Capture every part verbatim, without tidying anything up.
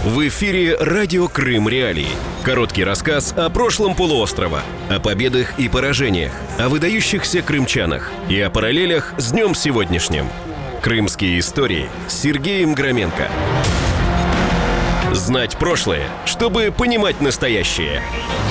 В эфире «Радио Крым Реалии». Короткий рассказ о прошлом полуострова, о победах и поражениях, о выдающихся крымчанах и о параллелях с днем сегодняшним. Крымские истории с Сергеем Громенко. Знать прошлое, чтобы понимать настоящее.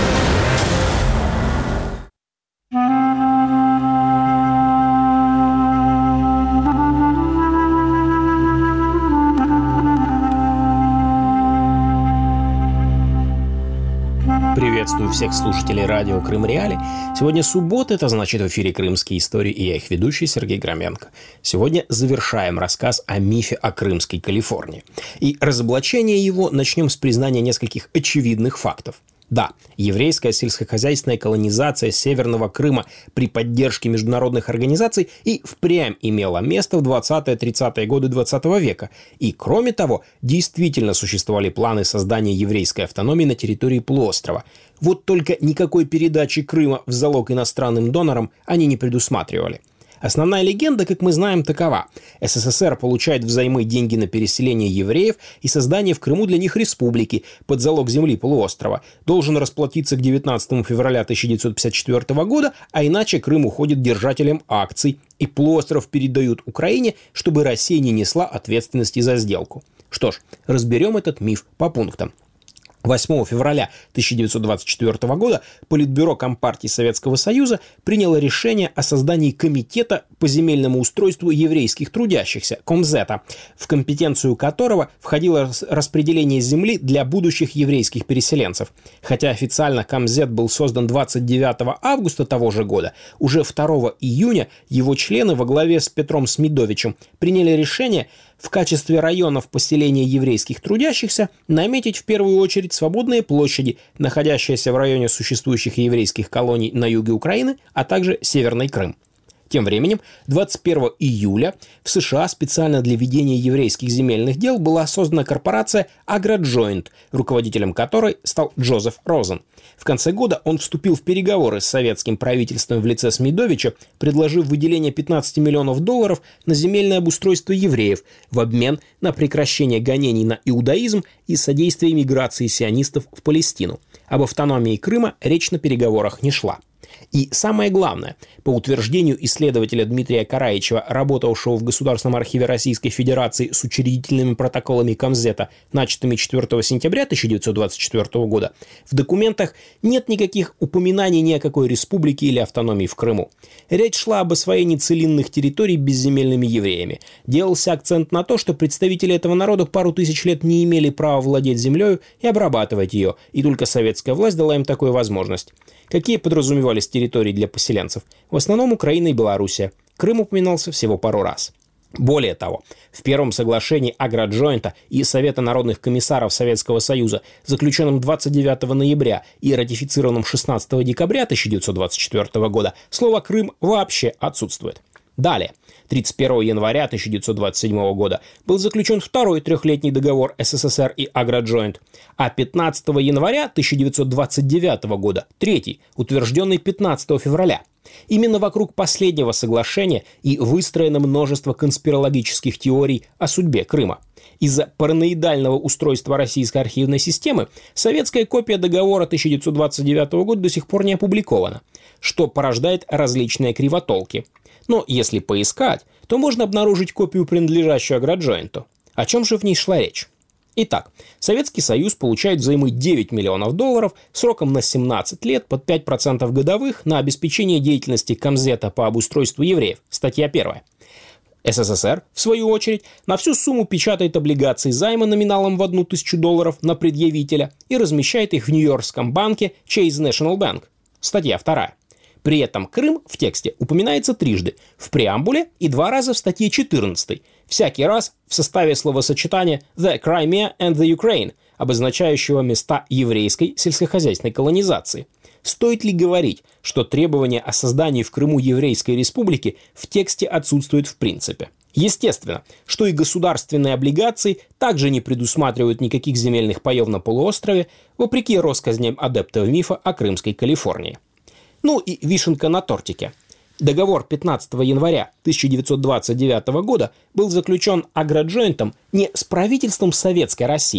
Приветствую всех слушателей радио Крым Реали. Сегодня суббота, это значит в эфире «Крымские истории», и я их ведущий Сергей Громенко. Сегодня завершаем рассказ о мифе о Крымской Калифорнии. И разоблачение его начнем с признания нескольких очевидных фактов. Да, еврейская сельскохозяйственная колонизация Северного Крыма при поддержке международных организаций и впрямь имела место в двадцатые-тридцатые годы двадцатого века. И, кроме того, действительно существовали планы создания еврейской автономии на территории полуострова. Вот только никакой передачи Крыма в залог иностранным донорам они не предусматривали. Основная легенда, как мы знаем, такова. СССР получает взаймы деньги на переселение евреев и создание в Крыму для них республики под залог земли полуострова. Должен расплатиться к девятнадцатому февраля тысяча девятьсот пятьдесят четвёртого года, а иначе Крым уходит держателям акций, и полуостров передают Украине, чтобы Россия не несла ответственности за сделку. Что ж, разберем этот миф по пунктам. восьмого февраля тысяча девятьсот двадцать четвёртого года Политбюро Компартии Советского Союза приняло решение о создании Комитета по земельному устройству еврейских трудящихся, Комзета, в компетенцию которого входило распределение земли для будущих еврейских переселенцев. Хотя официально Комзет был создан двадцать девятого августа того же года, уже второго июня его члены во главе с Петром Смедовичем приняли решение в качестве районов поселения еврейских трудящихся наметить в первую очередь свободные площади, находящиеся в районе существующих еврейских колоний на юге Украины, а также Северный Крым. Тем временем, двадцать первого июля в США специально для ведения еврейских земельных дел была создана корпорация «Агроджойнт», руководителем которой стал Джозеф Розен. В конце года он вступил в переговоры с советским правительством в лице Смедовича, предложив выделение пятнадцати миллионов долларов на земельное обустройство евреев в обмен на прекращение гонений на иудаизм и содействие миграции сионистов в Палестину. Об автономии Крыма речь на переговорах не шла. И самое главное, по утверждению исследователя Дмитрия Караичева, работавшего в Государственном архиве Российской Федерации с учредительными протоколами Комзета, начатыми четвёртого сентября тысяча девятьсот двадцать четвёртого года, в документах нет никаких упоминаний ни о какой республике или автономии в Крыму. Речь шла об освоении целинных территорий безземельными евреями. Делался акцент на то, что представители этого народа пару тысяч лет не имели права владеть землей и обрабатывать ее, и только советская власть дала им такую возможность. Какие подразумевались территории для поселенцев? В основном Украина и Белоруссия. Крым упоминался всего пару раз. Более того, в первом соглашении Агроджойнта и Совета народных комиссаров Советского Союза, заключенном двадцать девятого ноября и ратифицированном шестнадцатого декабря тысяча девятьсот двадцать четвёртого года, слово «Крым» вообще отсутствует. Далее, тридцать первого января тысяча девятьсот двадцать седьмого года был заключен второй трехлетний договор СССР и Агроджойнт, а пятнадцатого января тысяча девятьсот двадцать девятого года третий, утвержденный пятнадцатого февраля. Именно вокруг последнего соглашения и выстроено множество конспирологических теорий о судьбе Крыма. Из-за параноидального устройства российской архивной системы советская копия договора тысяча девятьсот двадцать девятого года до сих пор не опубликована, что порождает различные кривотолки. Но если поискать, то можно обнаружить копию, принадлежащую Агроджойнту. О чем же в ней шла речь? Итак, Советский Союз получает взаймы девять миллионов долларов сроком на семнадцать лет под пять процентов годовых на обеспечение деятельности Комзета по обустройству евреев. Статья первая. СССР, в свою очередь, на всю сумму печатает облигации займа номиналом в одну тысячу долларов на предъявителя и размещает их в Нью-Йоркском банке Chase National Bank. Статья вторая. При этом Крым в тексте упоминается трижды, в преамбуле и два раза в статье четырнадцатой, всякий раз в составе словосочетания «the Crimea and the Ukraine», обозначающего места еврейской сельскохозяйственной колонизации. Стоит ли говорить, что требование о создании в Крыму еврейской республики в тексте отсутствует в принципе? Естественно, что и государственные облигации также не предусматривают никаких земельных паев на полуострове, вопреки россказням адептов мифа о Крымской Калифорнии. Ну и вишенка на тортике. Договор пятнадцатого января тысяча девятьсот двадцать девятого года был заключен Агроджойнтом не с правительством Советской России,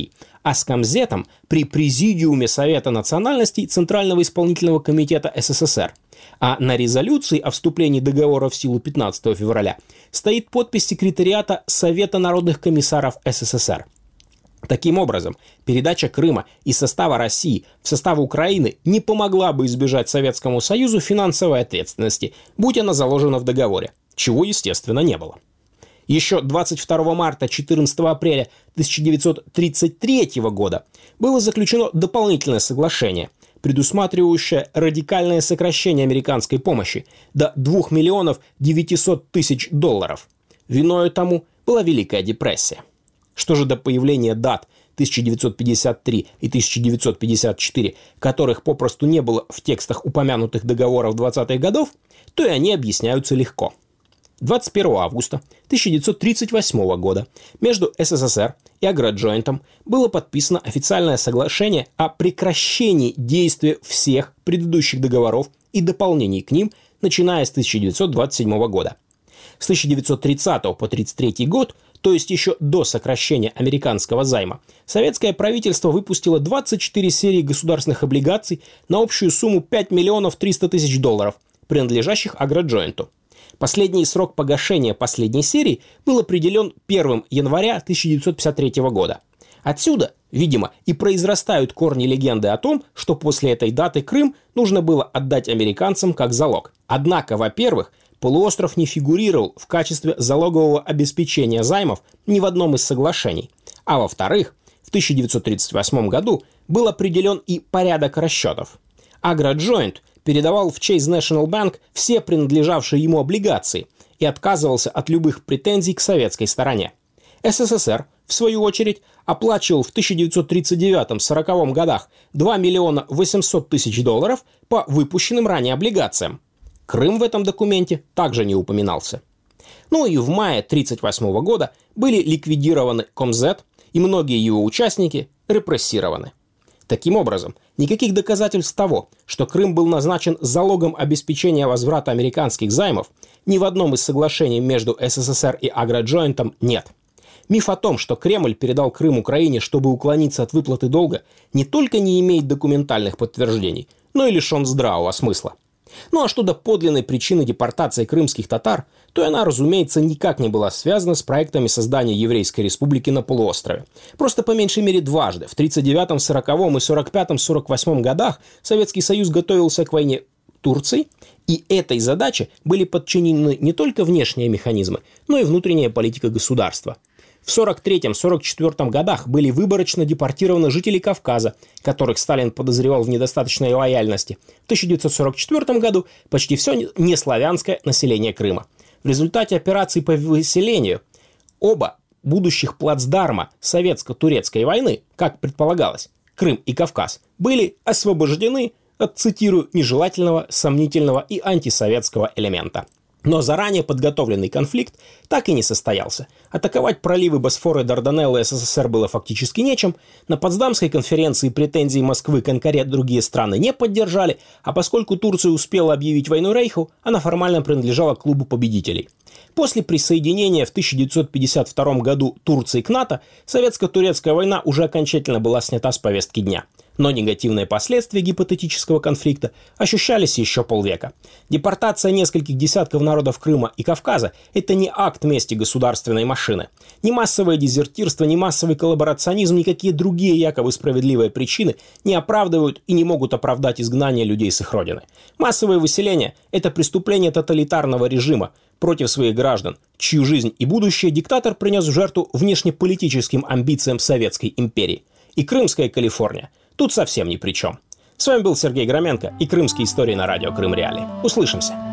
а с Комзетом при Президиуме Совета национальностей Центрального исполнительного комитета СССР. А на резолюции о вступлении договора в силу пятнадцатого февраля стоит подпись секретариата Совета народных комиссаров СССР. Таким образом, передача Крыма из состава России в состав Украины не помогла бы избежать Советскому Союзу финансовой ответственности, будь она заложена в договоре, чего, естественно, не было. Еще двадцать второго марта — четырнадцатого апреля тысяча девятьсот тридцать третьего года было заключено дополнительное соглашение, предусматривающее радикальное сокращение американской помощи до двух миллионов девятисот тысяч долларов. Виною тому была Великая депрессия. Что же до появления дат тысяча девятьсот пятьдесят три и тысяча девятьсот пятьдесят четыре, которых попросту не было в текстах упомянутых договоров двадцатых годов, то и они объясняются легко. двадцать первого августа тысяча девятьсот тридцать восьмого года между СССР и Агроджойнтом было подписано официальное соглашение о прекращении действия всех предыдущих договоров и дополнений к ним, начиная с тысяча девятьсот двадцать седьмого года. С тысяча девятьсот тридцатого по тридцать третий год, то есть еще до сокращения американского займа, советское правительство выпустило двадцать четыре серии государственных облигаций на общую сумму пять миллионов триста тысяч долларов, принадлежащих Агроджойнту. Последний срок погашения последней серии был определен первого января тысяча девятьсот пятьдесят третьего года. Отсюда, видимо, и произрастают корни легенды о том, что после этой даты Крым нужно было отдать американцам как залог. Однако, во-первых, полуостров не фигурировал в качестве залогового обеспечения займов ни в одном из соглашений. А во-вторых, в тысяча девятьсот тридцать восьмом году был определен и порядок расчетов. Агроджойнт передавал в Chase National Bank все принадлежавшие ему облигации и отказывался от любых претензий к советской стороне. СССР, в свою очередь, оплачивал в тысяча девятьсот тридцать девятом — сороковом годах два миллиона восемьсот тысяч долларов по выпущенным ранее облигациям. Крым в этом документе также не упоминался. Ну и в мае тысяча девятьсот тридцать восьмого года были ликвидированы Комзет, и многие его участники репрессированы. Таким образом, никаких доказательств того, что Крым был назначен залогом обеспечения возврата американских займов, ни в одном из соглашений между СССР и Агроджойнтом нет. Миф о том, что Кремль передал Крым Украине, чтобы уклониться от выплаты долга, не только не имеет документальных подтверждений, но и лишен здравого смысла. Ну а что до подлинной причины депортации крымских татар, то она, разумеется, никак не была связана с проектами создания Еврейской республики на полуострове. Просто по меньшей мере дважды, в тридцать девятом, сороковом и сорок пятом — сорок восьмом годах, Советский Союз готовился к войне Турции, и этой задаче были подчинены не только внешние механизмы, но и внутренняя политика государства. В сорок третьем — сорок четвёртом годах были выборочно депортированы жители Кавказа, которых Сталин подозревал в недостаточной лояльности. В тысяча девятьсот сорок четвёртом году почти все неславянское население Крыма. В результате операций по выселению оба будущих плацдарма советско-турецкой войны, как предполагалось, Крым и Кавказ, были освобождены от, цитирую, нежелательного, сомнительного и антисоветского элемента. Но заранее подготовленный конфликт так и не состоялся. Атаковать проливы Босфора и Дарданеллы СССР было фактически нечем. На Потсдамской конференции претензии Москвы к Анкаре другие страны не поддержали, а поскольку Турция успела объявить войну Рейху, она формально принадлежала к клубу победителей. После присоединения в тысяча девятьсот пятьдесят втором году Турции к НАТО, советско-турецкая война уже окончательно была снята с повестки дня. Но негативные последствия гипотетического конфликта ощущались еще полвека. Депортация нескольких десятков народов Крыма и Кавказа – это не акт мести государственной машины. Ни массовое дезертирство, ни массовый коллаборационизм, никакие другие якобы справедливые причины не оправдывают и не могут оправдать изгнание людей с их родины. Массовое выселение – это преступление тоталитарного режима против своих граждан, чью жизнь и будущее диктатор принес в жертву внешнеполитическим амбициям Советской империи. И Крымская Калифорния тут совсем ни при чем. С вами был Сергей Громенко и Крымские истории на радио Крым Реалии. Услышимся!